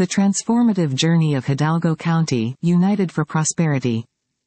The Transformative Journey of Hidalgo County, United for Prosperity.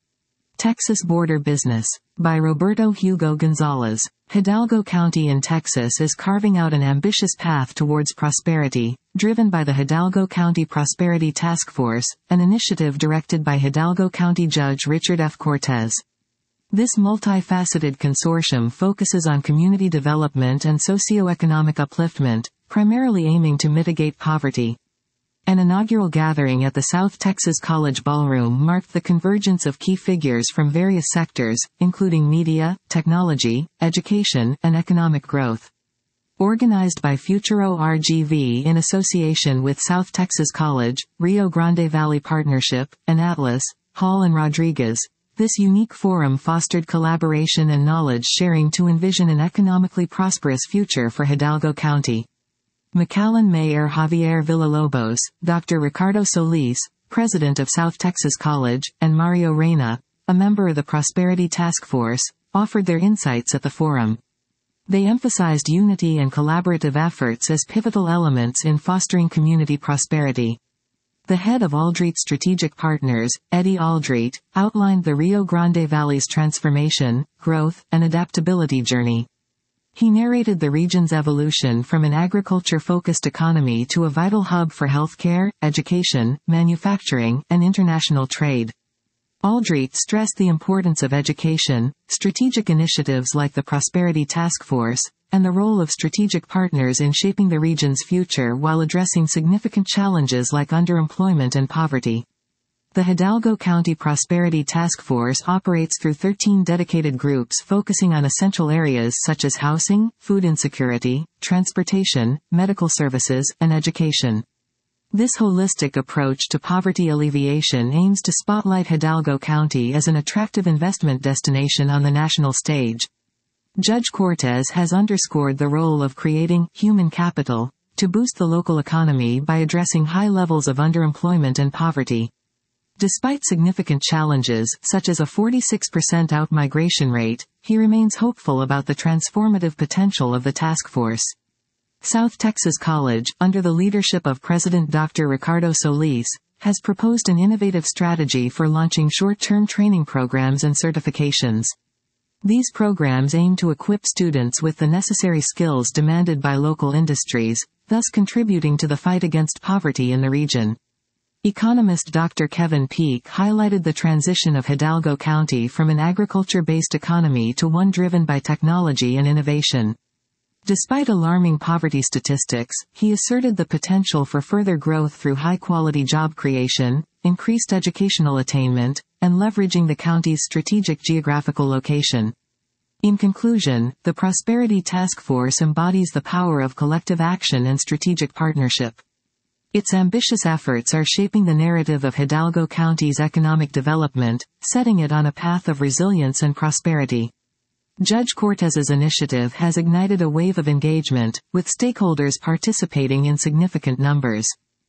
Texas Border Business. By Roberto Hugo Gonzalez. Hidalgo County in Texas is carving out an ambitious path towards prosperity, driven by the Hidalgo County Prosperity Task Force, an initiative directed by Hidalgo County Judge Richard F. Cortez. This multifaceted consortium focuses on community development and socioeconomic upliftment, primarily aiming to mitigate poverty. An inaugural gathering at the South Texas College Ballroom marked the convergence of key figures from various sectors, including media, technology, education, and economic growth. Organized by Futuro RGV in association with South Texas College, Rio Grande Valley Partnership, and Atlas, Hall and Rodriguez, this unique forum fostered collaboration and knowledge sharing to envision an economically prosperous future for Hidalgo County. McAllen Mayor Javier Villalobos, Dr. Ricardo Solis, President of South Texas College, and Mario Reyna, a member of the Prosperity Task Force, offered their insights at the forum. They emphasized unity and collaborative efforts as pivotal elements in fostering community prosperity. The head of Aldrete Strategic Partners, Eddie Aldrete, outlined the Rio Grande Valley's transformation, growth, and adaptability journey. He narrated the region's evolution from an agriculture-focused economy to a vital hub for healthcare, education, manufacturing, and international trade. Aldrete stressed the importance of education, strategic initiatives like the Prosperity Task Force, and the role of strategic partners in shaping the region's future while addressing significant challenges like underemployment and poverty. The Hidalgo County Prosperity Task Force operates through 13 dedicated groups focusing on essential areas such as housing, food insecurity, transportation, medical services, and education. This holistic approach to poverty alleviation aims to spotlight Hidalgo County as an attractive investment destination on the national stage. Judge Cortez has underscored the role of creating human capital to boost the local economy by addressing high levels of underemployment and poverty. Despite significant challenges, such as a 46% outmigration rate, he remains hopeful about the transformative potential of the task force. South Texas College, under the leadership of President Dr. Ricardo Solis, has proposed an innovative strategy for launching short-term training programs and certifications. These programs aim to equip students with the necessary skills demanded by local industries, thus contributing to the fight against poverty in the region. Economist Dr. Kevin Peek highlighted the transition of Hidalgo County from an agriculture-based economy to one driven by technology and innovation. Despite alarming poverty statistics, he asserted the potential for further growth through high-quality job creation, increased educational attainment, and leveraging the county's strategic geographical location. In conclusion, the Prosperity Task Force embodies the power of collective action and strategic partnership. Its ambitious efforts are shaping the narrative of Hidalgo County's economic development, setting it on a path of resilience and prosperity. Judge Cortez's initiative has ignited a wave of engagement, with stakeholders participating in significant numbers.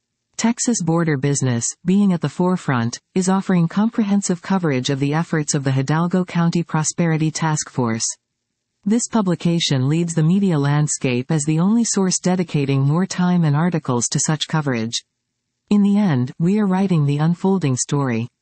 Texas Border Business, being at the forefront, is offering comprehensive coverage of the efforts of the Hidalgo County Prosperity Task Force. This publication leads the media landscape as the only source dedicating more time and articles to such coverage. In the end, we are writing the unfolding story.